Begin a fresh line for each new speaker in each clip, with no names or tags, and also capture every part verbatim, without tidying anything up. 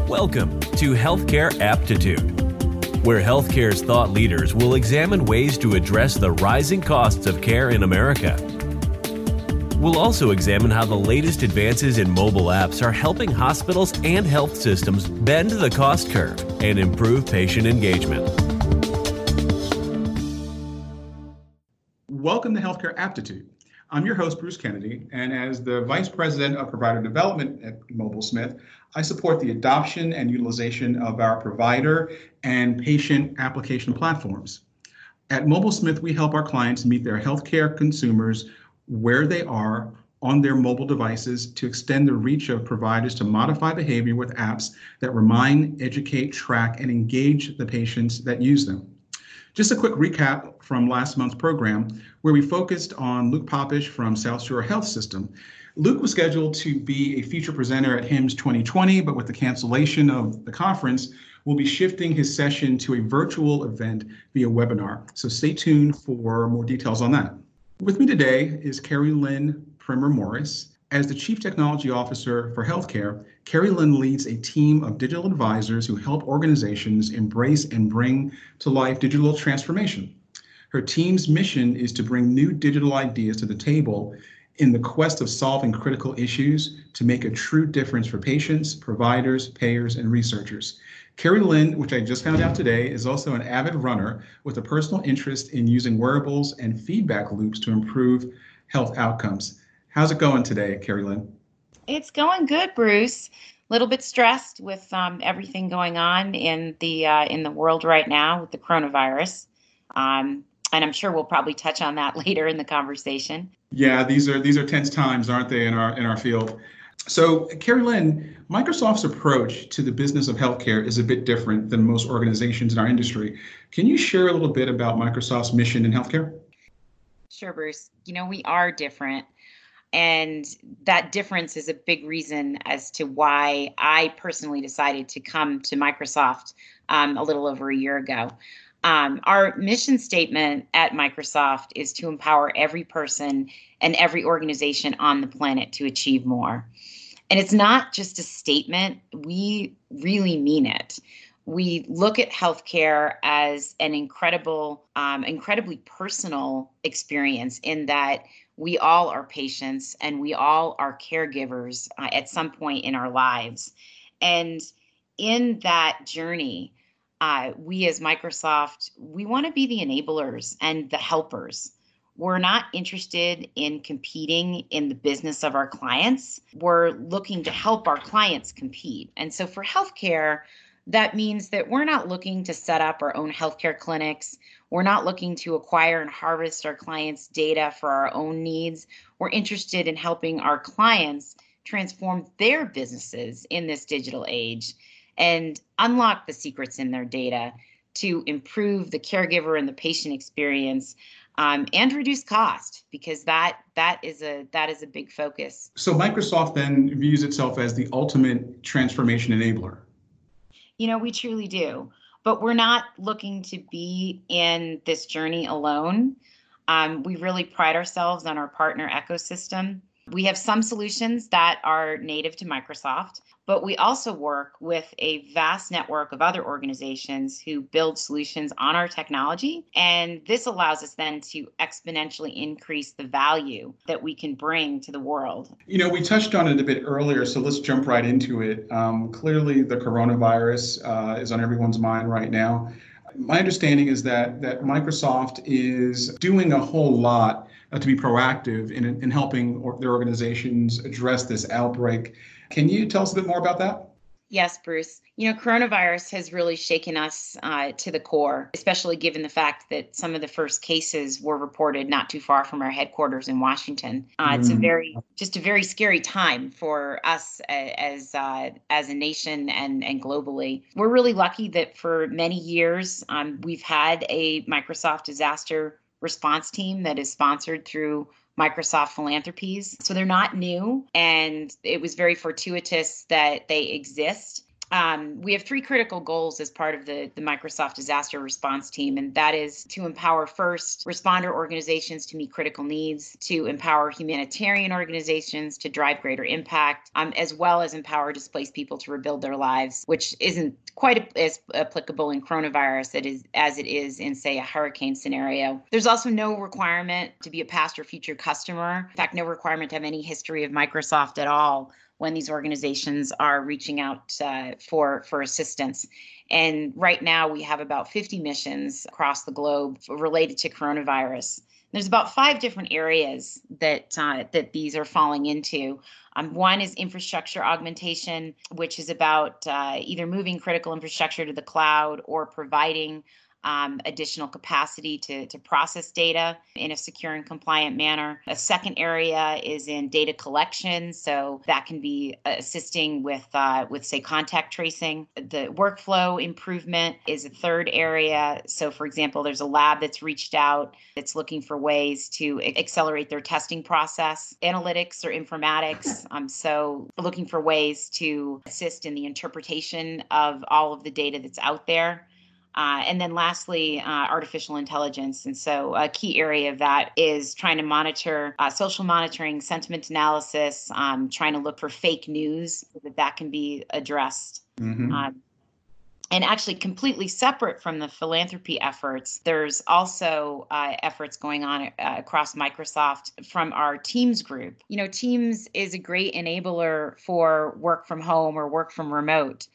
Welcome to Healthcare Aptitude, where healthcare's thought leaders will examine ways to address the rising costs of care in America. We'll also examine how the latest advances in mobile apps are helping hospitals and health systems bend the cost curve and improve patient engagement.
Welcome to Healthcare Aptitude. I'm your host, Bruce Kennedy, and as the Vice President of Provider Development at MobileSmith, I support the adoption and utilization of our provider and patient application platforms. At MobileSmith, we help our clients meet their healthcare consumers where they are on their mobile devices to extend the reach of providers to modify behavior with apps that remind, educate, track, and engage the patients that use them. Just a quick recap from last month's program, where we focused on Luke Popish from South Shore Health System. Luke was scheduled to be a feature presenter at HIMSS twenty twenty, but with the cancellation of the conference, we'll be shifting his session to a virtual event via webinar. So stay tuned for more details on that. With me today is Carrie Lynn Primer Morris. As the Chief Technology Officer for Healthcare, Carrie Lynn leads a team of digital advisors who help organizations embrace and bring to life digital transformation. Her team's mission is to bring new digital ideas to the table in the quest of solving critical issues to make a true difference for patients, providers, payers, and researchers. Carrie Lynn, which I just found out today, is also an avid runner with a personal interest in using wearables and feedback loops to improve health outcomes. How's it going today, Carrie Lynn?
It's going good, Bruce. A little bit stressed with um, everything going on in the uh, in the world right now with the coronavirus, um, and I'm sure we'll probably touch on that later in the conversation.
Yeah, these are these are tense times, aren't they, in our in our field? So, Carrie Lynn, Microsoft's approach to the business of healthcare is a bit different than most organizations in our industry. Can you share a little bit about Microsoft's mission in healthcare?
Sure, Bruce. You know, we are different. And that difference is a big reason as to why I personally decided to come to Microsoft um, a little over a year ago. Um, our mission statement at Microsoft is to empower every person and every organization on the planet to achieve more. And it's not just a statement, we really mean it. We look at healthcare as an incredible, um, incredibly personal experience in that we all are patients and we all are caregivers uh, at some point in our lives. And in that journey, uh, we as Microsoft, we want to be the enablers and the helpers. We're not interested in competing in the business of our clients. We're looking to help our clients compete. And so for healthcare, that means that we're not looking to set up our own healthcare clinics. We're not looking to acquire and harvest our clients' data for our own needs. We're interested in helping our clients transform their businesses in this digital age and unlock the secrets in their data to improve the caregiver and the patient experience um, and reduce cost, because that that is a that is a big focus.
So Microsoft then views itself as the ultimate transformation enabler.
You know, we truly do, but we're not looking to be in this journey alone. Um, we really pride ourselves on our partner ecosystem. We have some solutions that are native to Microsoft, but we also work with a vast network of other organizations who build solutions on our technology. And this allows us then to exponentially increase the value that we can bring to the world.
You know, we touched on it a bit earlier, so let's jump right into it. Um, clearly, the coronavirus uh, is on everyone's mind right now. My understanding is that that Microsoft is doing a whole lot uh, to be proactive in, in helping or their organizations address this outbreak. Can you tell us a bit more about that?
Yes, Bruce. You know, coronavirus has really shaken us uh, to the core, especially given the fact that some of the first cases were reported not too far from our headquarters in Washington. Uh, mm. It's a very, just a very scary time for us as uh, as a nation and, and globally. We're really lucky that for many years um, we've had a Microsoft disaster response team that is sponsored through Microsoft Philanthropies. So they're not new, and it was very fortuitous that they exist. Um, we have three critical goals as part of the, the Microsoft disaster response team, and that is to empower first responder organizations to meet critical needs, to empower humanitarian organizations to drive greater impact, um, as well as empower displaced people to rebuild their lives, which isn't quite as applicable in coronavirus that is, as it is in, say, a hurricane scenario. There's also no requirement to be a past or future customer. In fact, no requirement to have any history of Microsoft at all when these organizations are reaching out uh, for, for assistance. And right now we have about fifty missions across the globe related to coronavirus. There's about five different areas that uh, that these are falling into. Um, one is infrastructure augmentation, which is about uh, either moving critical infrastructure to the cloud or providing Um, additional capacity to, to process data in a secure and compliant manner. A second area is in data collection. So that can be assisting with, uh, with say, contact tracing. The workflow improvement is a third area. So, for example, there's a lab that's reached out that's looking for ways to accelerate their testing process. Analytics or informatics. Um, so looking for ways to assist in the interpretation of all of the data that's out there. Uh, and then lastly, uh, artificial intelligence. And so a key area of that is trying to monitor uh, social monitoring, sentiment analysis, um, trying to look for fake news so that that can be addressed. Mm-hmm. Uh, and actually completely separate from the philanthropy efforts, there's also uh, efforts going on uh, across Microsoft from our Teams group. You know, Teams is a great enabler for work from home or work from remote.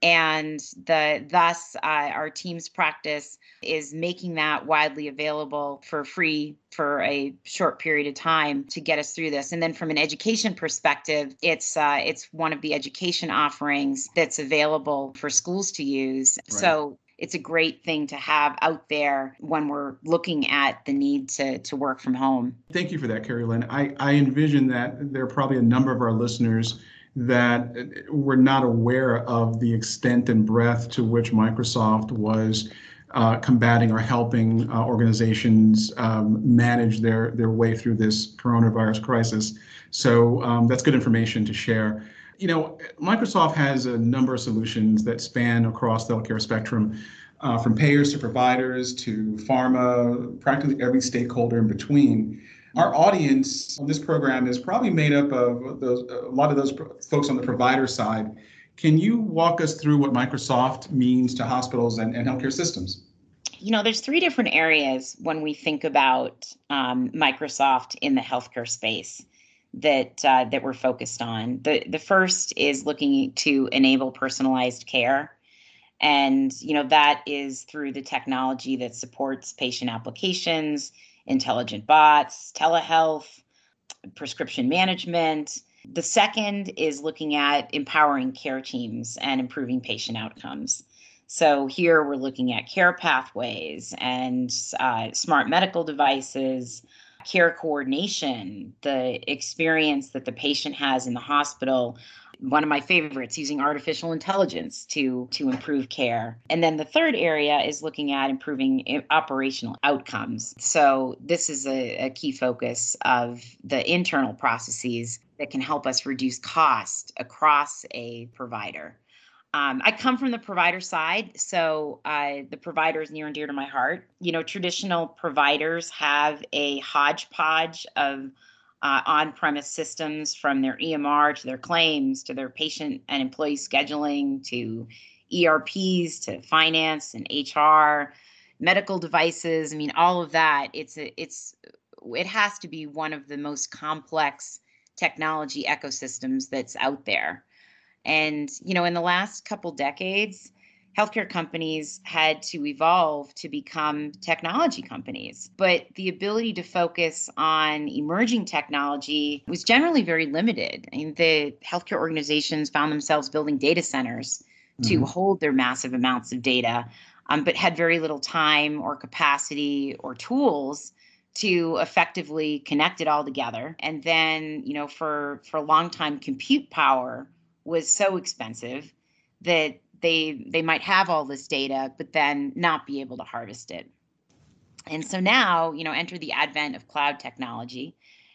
And the thus uh, our Teams practice is making that widely available for free for a short period of time to get us through this. And then from an education perspective, it's uh, it's one of the education offerings that's available for schools to use. Right. So it's a great thing to have out there when we're looking at the need to, to work from home.
Thank you for that, Carrie Lynn. I, I envision that there are probably a number of our listeners that were not aware of the extent and breadth to which Microsoft was uh, combating or helping uh, organizations um, manage their, their way through this coronavirus crisis. So um, that's good information to share. You know, Microsoft has a number of solutions that span across the healthcare spectrum, uh, from payers to providers to pharma, practically every stakeholder in between. Our audience on this program is probably made up of those, a lot of those folks on the provider side. Can you walk us through what Microsoft means to hospitals and, and healthcare systems?
You know, there's three different areas when we think about um, Microsoft in the healthcare space that uh, that we're focused on. The the first is looking to enable personalized care. And, you know, that is through the technology that supports patient applications, intelligent bots, telehealth, prescription management. The second is looking at empowering care teams and improving patient outcomes. So here we're looking at care pathways and uh, smart medical devices, care coordination, the experience that the patient has in the hospital. One of my favorites, using artificial intelligence to, to improve care. And then the third area is looking at improving operational outcomes. So this is a, a key focus of the internal processes that can help us reduce cost across a provider. Um, I come from the provider side, so uh, the provider is near and dear to my heart. You know, traditional providers have a hodgepodge of Uh, on-premise systems, from their E M R to their claims to their patient and employee scheduling to E R Ps to finance and H R, medical devices. I mean, all of that. It's a, it's it has to be one of the most complex technology ecosystems that's out there. And you know, in the last couple decades, healthcare companies had to evolve to become technology companies, but the ability to focus on emerging technology was generally very limited. I mean, the healthcare organizations found themselves building data centers to mm-hmm. hold their massive amounts of data, um, but had very little time or capacity or tools to effectively connect it all together. And then, you know, for, for a long time, compute power was so expensive that they they might have all this data, but then not be able to harvest it. And so now, you know, enter the advent of cloud technology.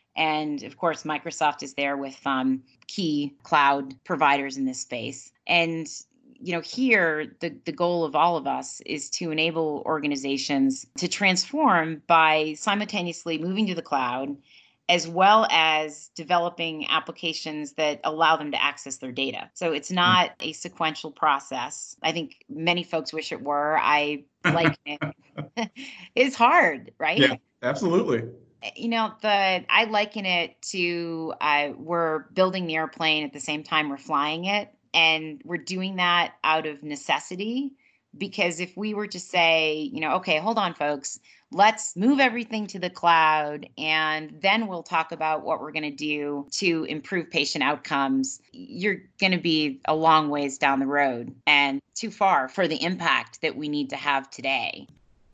And of course, Microsoft is there with um, key cloud providers in this space. And, you know, here, the, the goal of all of us is to enable organizations to transform by simultaneously moving to the cloud, as well as developing applications that allow them to access their data. So it's not a sequential process. I think many folks wish it were. I like it. It's hard, right?
Yeah, absolutely.
You know, the I liken it to uh, we're building the airplane at the same time we're flying it. And we're doing that out of necessity, because if we were to say, you know, okay, hold on, folks, let's move everything to the cloud, and then we'll talk about what we're going to do to improve patient outcomes, you're going to be a long ways down the road and too far for the impact that we need to have today.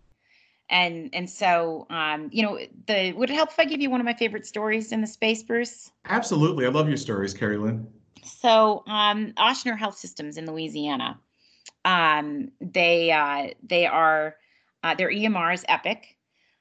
And and so, um, you know, the would it help if I give you one of my favorite stories in the space, Bruce?
Absolutely. I love your stories, Carrie Lynn.
So, um, Ochsner Health Systems in Louisiana, um, they uh, they are uh, their E M R is Epic,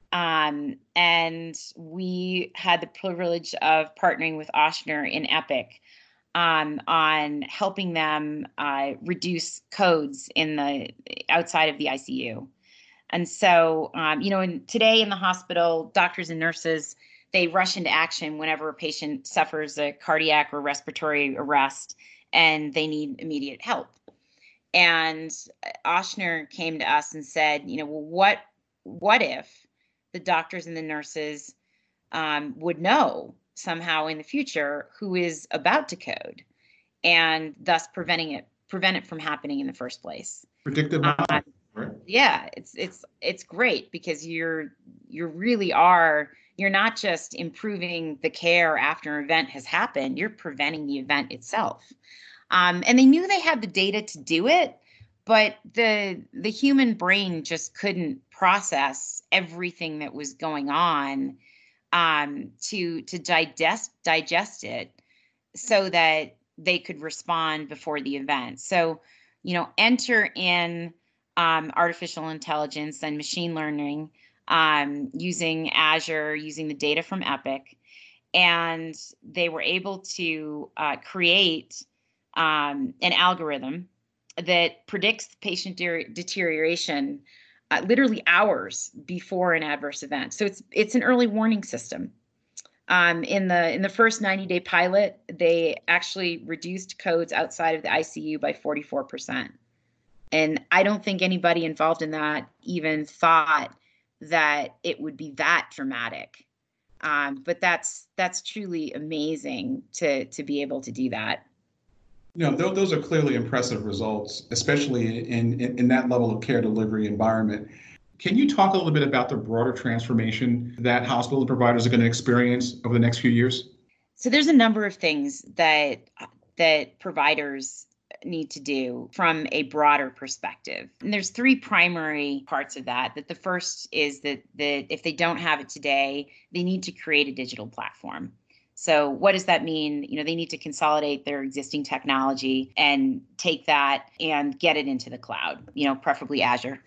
um, and we had the privilege of partnering with Ochsner in Epic um, on helping them uh, reduce codes in the outside of the I C U. And so, um, you know, in, today in the hospital, doctors and nurses, they rush into action whenever a patient suffers a cardiac or respiratory arrest and they need immediate help. And Ochsner came to us and said, you know, well, what what if the doctors and the nurses um, would know somehow in the future who is about to code, and thus preventing it prevent it from happening in the first place?
Predictive
Uh,
modeling, right?
Yeah, it's it's it's great, because you're you really are you're not just improving the care after an event has happened, you're preventing the event itself. Um, and they knew they had the data to do it, but the the human brain just couldn't process everything that was going on um, to to digest digest it so that they could respond before the event. So, you know, enter in um, artificial intelligence and machine learning um, using Azure, using the data from Epic, and they were able to uh, create um, an algorithm that predicts patient de- deterioration uh, literally hours before an adverse event. So it's it's an early warning system. Um, in the in the first ninety day pilot, they actually reduced codes outside of the I C U by forty-four percent. And I don't think anybody involved in that even thought that it would be that dramatic. Um, but that's that's truly amazing to to be able to do that.
You know, th- those are clearly impressive results, especially in, in, in that level of care delivery environment. Can you talk a little bit about the broader transformation that hospital providers are going to experience over the next few years?
So there's a number of things that that providers need to do from a broader perspective. And there's three primary parts of that. That the first is that that if they don't have it today, they need to create a digital platform. So what does that mean? You know, they need to consolidate their existing technology and take that and get it into the cloud, you know, preferably Azure.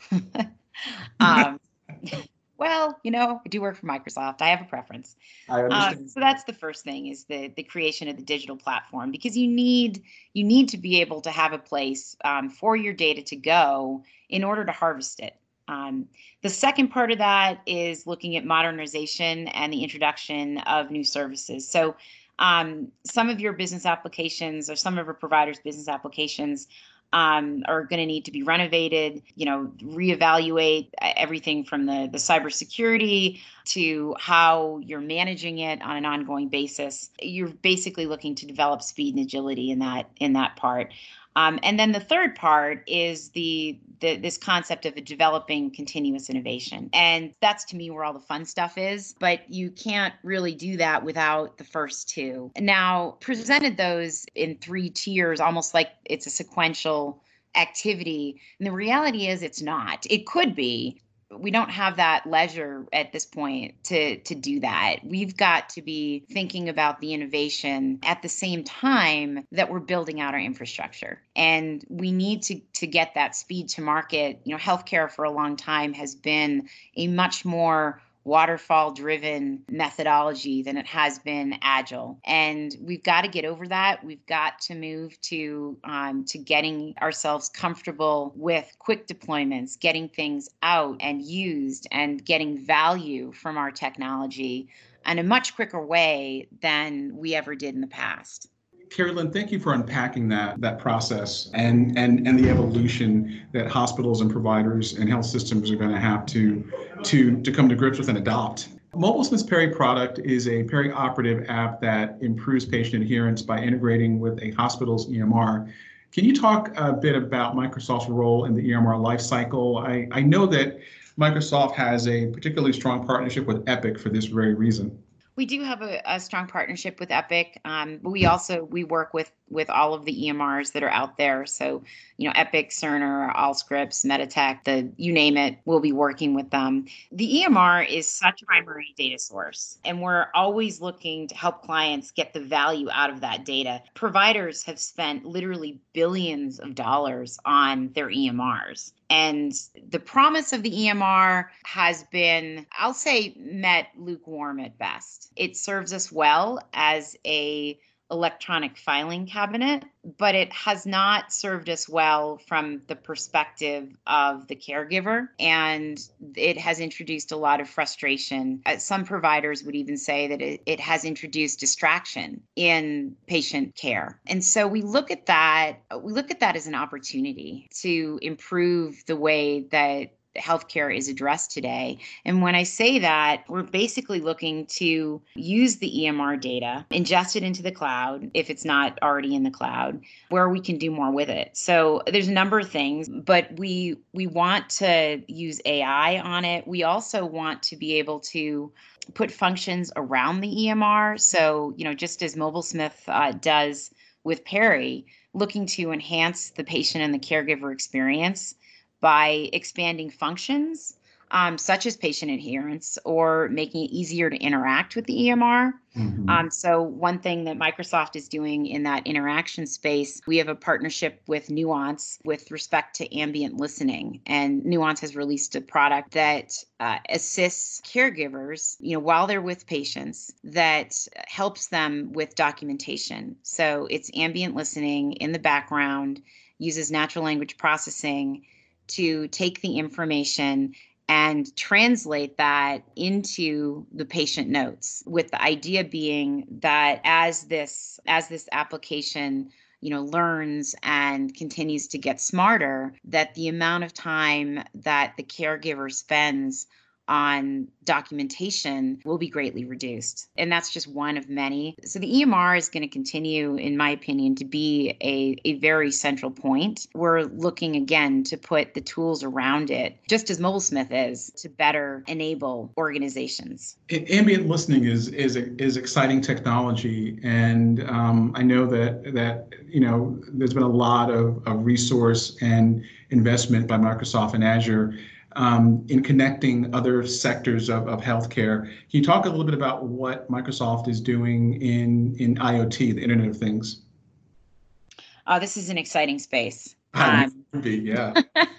um, well, you know, I do work for Microsoft. I have a preference.
I understand.
Uh, so that's the first thing, is the the creation of the digital platform, because you need you need to be able to have a place um, for your data to go in order to harvest it. Um, the second part of that is looking at modernization and the introduction of new services. So um, some of your business applications, or some of your providers' business applications, um, are going to need to be renovated, you know, reevaluate everything from the, the cybersecurity to how you're managing it on an ongoing basis. You're basically looking to develop speed and agility in that in that part. Um, and then the third part is the, the this concept of a developing continuous innovation. And that's, to me, where all the fun stuff is. But you can't really do that without the first two. Now, presented those in three tiers, almost like it's a sequential activity. And the reality is it's not. It could be. We don't have that leisure at this point to to do that. We've got to be thinking about the innovation at the same time that we're building out our infrastructure. And we need to to get that speed to market. You know, healthcare for a long time has been a much more waterfall driven methodology than it has been agile. And we've got to get over that. We've got to move to um, to getting ourselves comfortable with quick deployments, getting things out and used, and getting value from our technology in a much quicker way than we ever did in the past.
Carrie Lynn, thank you for unpacking that that process and, and, and the evolution that hospitals and providers and health systems are going to have to, to, to come to grips with and adopt. MobileSmith's Peri product is a perioperative app that improves patient adherence by integrating with a hospital's E M R. Can you talk a bit about Microsoft's role in the E M R lifecycle? I, I know that Microsoft has a particularly strong partnership with Epic for this very reason.
We do have a, a strong partnership with Epic, um, but we also we work with with all of the E M Rs that are out there. So, you know, Epic, Cerner, Allscripts, Meditech, the you name it, we'll be working with them. The E M R is such a primary data source, and we're always looking to help clients get the value out of that data. Providers have spent literally billions of dollars on their E M Rs. And the promise of the E M R has been, I'll say, met lukewarm at best. It serves us well as a electronic filing cabinet, but it has not served us well from the perspective of the caregiver. And it has introduced a lot of frustration. Uh, Some providers would even say that it, it has introduced distraction in patient care. And so we look at that, we look at that as an opportunity to improve the way that healthcare is addressed today. And when I say that, we're basically looking to use the E M R data, ingest it into the cloud, if it's not already in the cloud, where we can do more with it. So there's a number of things, but we we want to use A I on it. We also want to be able to put functions around the E M R. So, you know, just as MobileSmith uh, does with Peri, looking to enhance the patient and the caregiver experience by expanding functions um, such as patient adherence or making it easier to interact with the E M R. Mm-hmm. Um, so one thing that Microsoft is doing in that interaction space, we have a partnership with Nuance with respect to ambient listening. And Nuance has released a product that uh, assists caregivers, you know, while they're with patients, that helps them with documentation. So it's ambient listening in the background, uses natural language processing to take the information and translate that into the patient notes, with the idea being that as this as this application, you know, learns and continues to get smarter, that the amount of time that the caregiver spends on documentation will be greatly reduced. And that's just one of many. So the E M R is going to continue, in my opinion, to be a, a very central point. We're looking again to put the tools around it, just as MobileSmith is, to better enable organizations.
Ambient listening is is is exciting technology, and um, I know that that you know there's been a lot of, of resource and investment by Microsoft and Azure Um, in connecting other sectors of, of healthcare. Can you talk a little bit about what Microsoft is doing in, in IoT, the Internet of Things?
Uh, this is an exciting space.
Um, would be, yeah.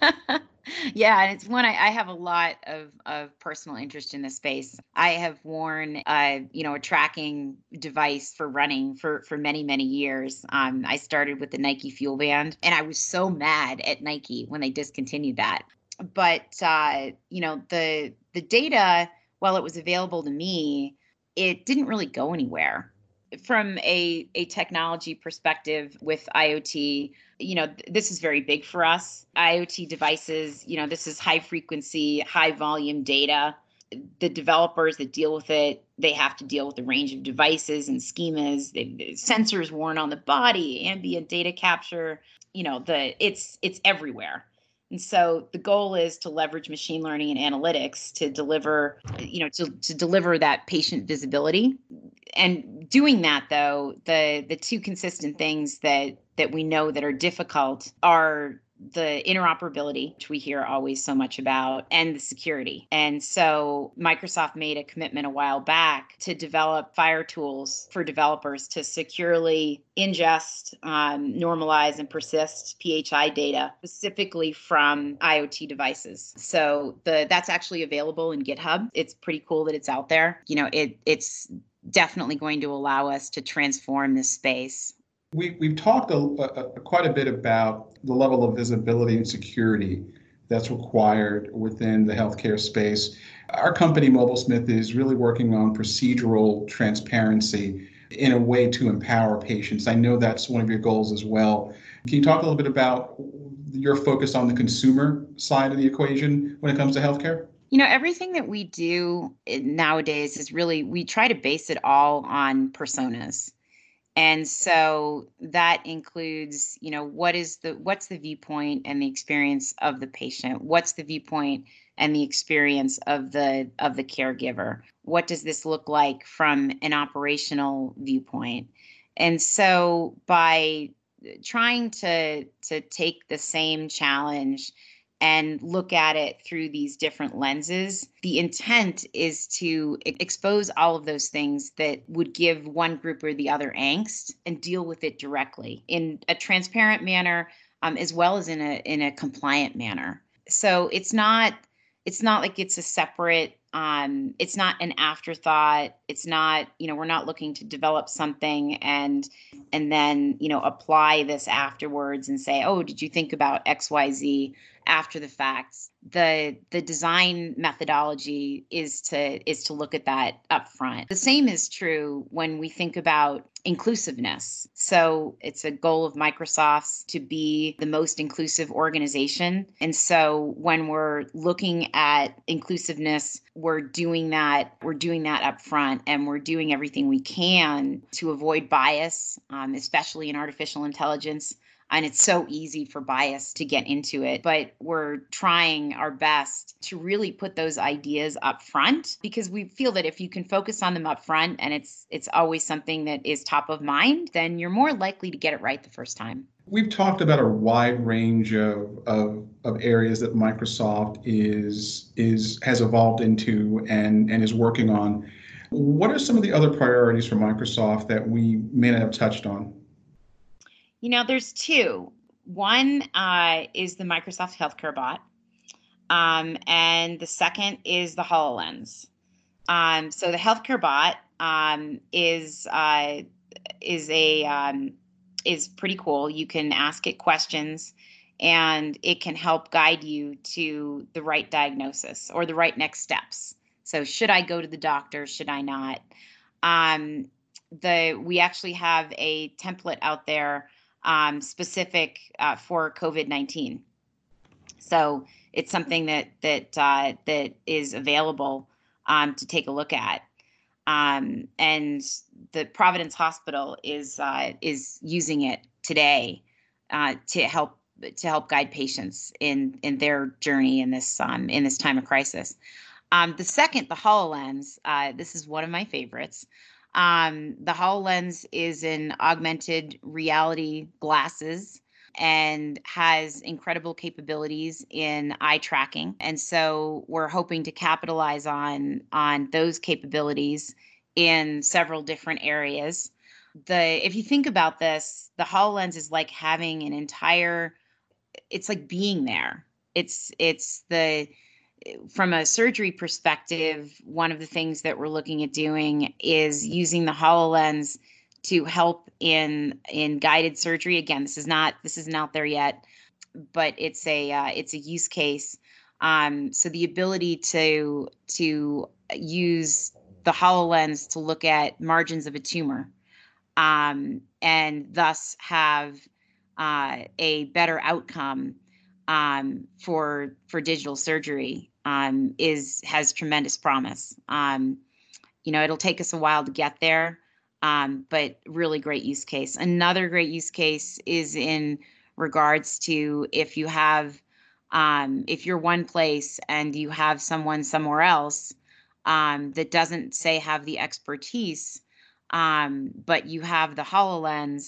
Yeah, and it's one I, I have a lot of, of personal interest in this space. I have worn, uh, you know, a tracking device for running for, for many, many years. Um, I started with the Nike Fuel Band, and I was so mad at Nike when they discontinued that. But, uh, you know, the the data, while it was available to me, it didn't really go anywhere. From a, a technology perspective with IoT, you know, th- this is very big for us. IoT devices, you know, this is high frequency, high volume data. The developers that deal with it, they have to deal with a range of devices and schemas, they, sensors worn on the body, ambient data capture, you know, the it's it's everywhere. And so the goal is to leverage machine learning and analytics to deliver, you know, to, to deliver that patient visibility. And doing that, though, the the two consistent things that that we know that are difficult are the interoperability, which we hear always so much about, and the security. And so Microsoft made a commitment a while back to develop FHIR tools for developers to securely ingest, um, normalize, and persist P H I data specifically from IoT devices. So the that's actually available in GitHub. It's pretty cool that it's out there. You know, it it's definitely going to allow us to transform this space.
We, we've talked a, a, quite a bit about the level of visibility and security that's required within the healthcare space. Our company, Mobilesmith, is really working on procedural transparency in a way to empower patients. I know that's one of your goals as well. Can you talk a little bit about your focus on the consumer side of the equation when it comes to healthcare?
You know, everything that we do nowadays is really, we try to base it all on personas. And so that includes, you know, what is the what's the viewpoint and the experience of the patient? What's the viewpoint and the experience of the of the caregiver? What does this look like from an operational viewpoint? And so by trying to to take the same challenge and look at it through these different lenses, the intent is to expose all of those things that would give one group or the other angst and deal with it directly in a transparent manner, um, as well as in a in a compliant manner. So it's not it's not like it's a separate, um, it's not an afterthought. It's not, you know, we're not looking to develop something and and then, you know, apply this afterwards and say, oh, did you think about X Y Z after the facts? The the design methodology is to is to look at that up front. The same is true when we think about inclusiveness. So it's a goal of Microsoft's to be the most inclusive organization. And so when we're looking at inclusiveness, we're doing that, we're doing that up front, and we're doing everything we can to avoid bias, um, especially in artificial intelligence. And it's so easy for bias to get into it, but we're trying our best to really put those ideas up front, because we feel that if you can focus on them up front and it's it's always something that is top of mind, then you're more likely to get it right the first time.
We've talked about a wide range of, of, of areas that Microsoft is is has evolved into and, and is working on. What are some of the other priorities for Microsoft that we may not have touched on?
You know, there's two. One uh, is the Microsoft Healthcare Bot, um, and the second is the HoloLens. Um, so the Healthcare Bot um, is uh, is a um, is pretty cool. You can ask it questions, and it can help guide you to the right diagnosis or the right next steps. So, should I go to the doctor? Should I not? Um, the we actually have a template out there um, specific uh, for COVID nineteen. So it's something that that uh, that is available um, to take a look at. Um, and the Providence Hospital is uh, is using it today uh, to help to help guide patients in in their journey in this um, in this time of crisis. Um, the second, the HoloLens, uh, this is one of my favorites. Um, the HoloLens is an augmented reality glasses and has incredible capabilities in eye tracking. And so we're hoping to capitalize on, on those capabilities in several different areas. The if you think about this, the HoloLens is like having an entire, it's like being there. It's it's the From a surgery perspective, one of the things that we're looking at doing is using the HoloLens to help in in guided surgery. Again, this is not this isn't out there yet, but it's a uh, it's a use case. Um, so the ability to to use the HoloLens to look at margins of a tumor, um, and thus have uh, a better outcome um, for for digital surgery. Um, is has tremendous promise. Um, you know, it'll take us a while to get there, um, but really great use case. Another great use case is in regards to if you have, um, if you're one place and you have someone somewhere else um, that doesn't, say, have the expertise, um, but you have the HoloLens,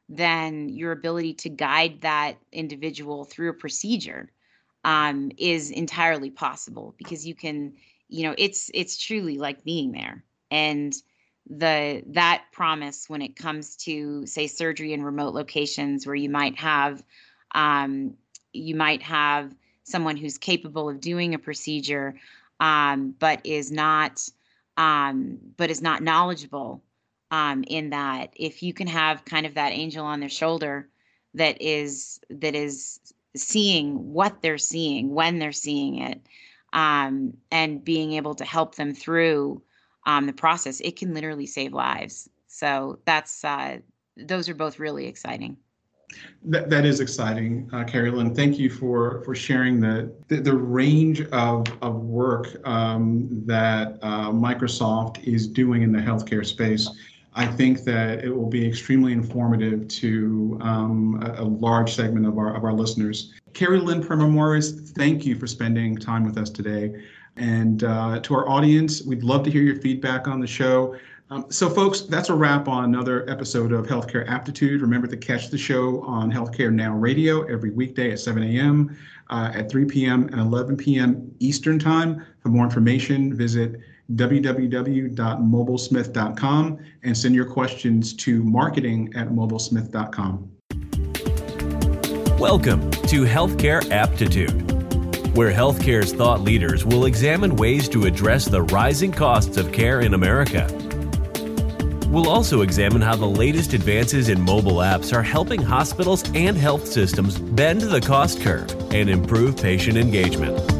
then your ability to guide that individual through a procedure um, is entirely possible, because you can, you know, it's it's truly like being there. And the that promise when it comes to, say, surgery in remote locations where you might have um, you might have someone who's capable of doing a procedure, um, but is not um, but is not knowledgeable um, in that. If you can have kind of that angel on their shoulder that is that is seeing what they're seeing when they're seeing it, um, and being able to help them through um, the process, it can literally save lives. So that's uh, those are both really exciting.
That, that is exciting, uh, Carrie Lynn. Thank you for for sharing the the, the range of of work um, that uh, Microsoft is doing in the healthcare space. I think that it will be extremely informative to um, a, a large segment of our of our listeners. Carrie Lynn Primer-Morris, thank you for spending time with us today. And uh, to our audience, we'd love to hear your feedback on the show. Um, so, folks, that's a wrap on another episode of Healthcare Aptitude. Remember to catch the show on Healthcare Now Radio every weekday at seven a.m., uh, at three p.m. and eleven p.m. Eastern Time. For more information, visit w w w dot mobile smith dot com and send your questions to marketing at mobile smith dot com.
Welcome to Healthcare Aptitude, where healthcare's thought leaders will examine ways to address the rising costs of care in America. We'll also examine how the latest advances in mobile apps are helping hospitals and health systems bend the cost curve and improve patient engagement.